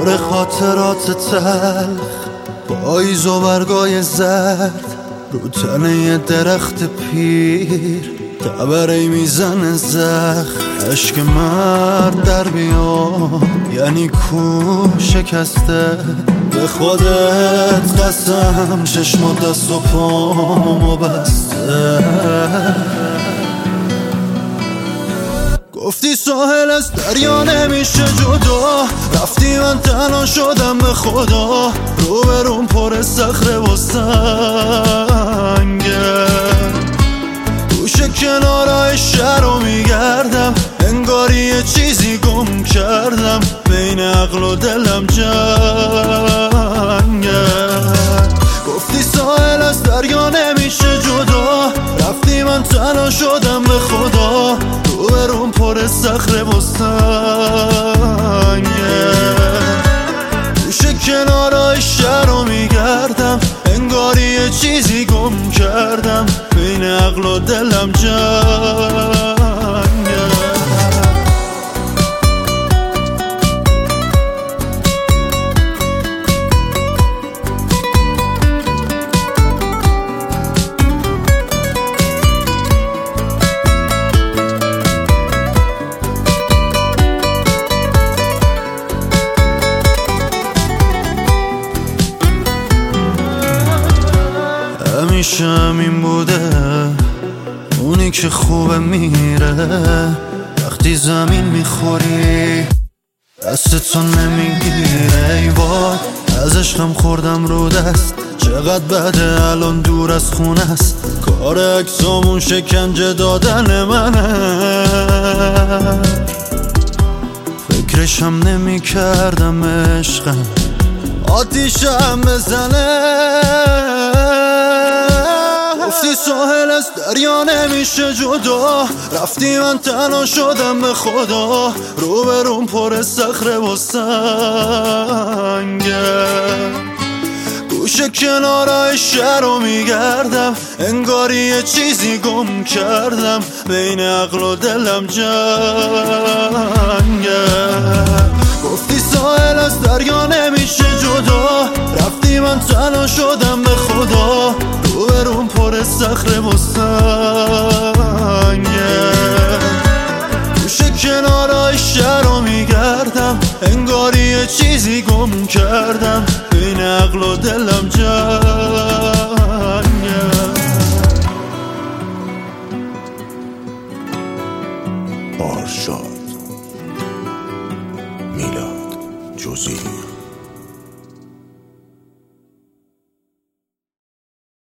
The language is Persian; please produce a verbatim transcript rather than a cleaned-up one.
پر خاطرات تلخ، پاییز و برگای زرد رو تنه یه درخت پیر، تبری میزنه زخم. عشق مرد در بیاد یعنی کو شکسته، به خودت قسم چشم و دست و پامو بسته. گفتی ساحل از دریا نمیشه جدا، رفتی من تنها شدم به خدا، رو برون پر صخره و سنگه. گوش کنارای شهر رو میگردم، انگاری یه چیزی گم کردم، بین عقل و دلم جنگه. گفتی ساحل از دریا نمیشه جدا، رفتی من تنها شدم به خدا، رو برون پر صخره و سنگه. گوش کنارای شهر رو میگردم، انگاری یه چیزی گم کردم، بین عقل و دلم جنگه. همیشه همین بوده، اونی که خوبه میره، وقتی زمین میخوری دستتو نمیگیره. ای وای از عشقم خوردم رو دست، چقدر بده الان دور از خونه است، کار اکسامون شکنجه دادن منه. فکرشم نمی کردم عشقم آتیشم بزنه. گفتی ساحل از دریا نمیشه جدا، رفتی من تنها شدم به خدا، رو برون پر صخره و سنگه. گوش کنارای شهر رو میگردم، انگاری یه چیزی گم کردم، بین عقل و دلم جنگه. گفتی ساحل از دریا نمیشه جدا، رفتی من تنها شدم به خدا، رو برون پر صخره و سنگه. گوش کنارای شهر رو میگردم، انگاری یه چیزی گم کردم، بین عقل و دلم جنگه. آرشاد میلاد جزیره.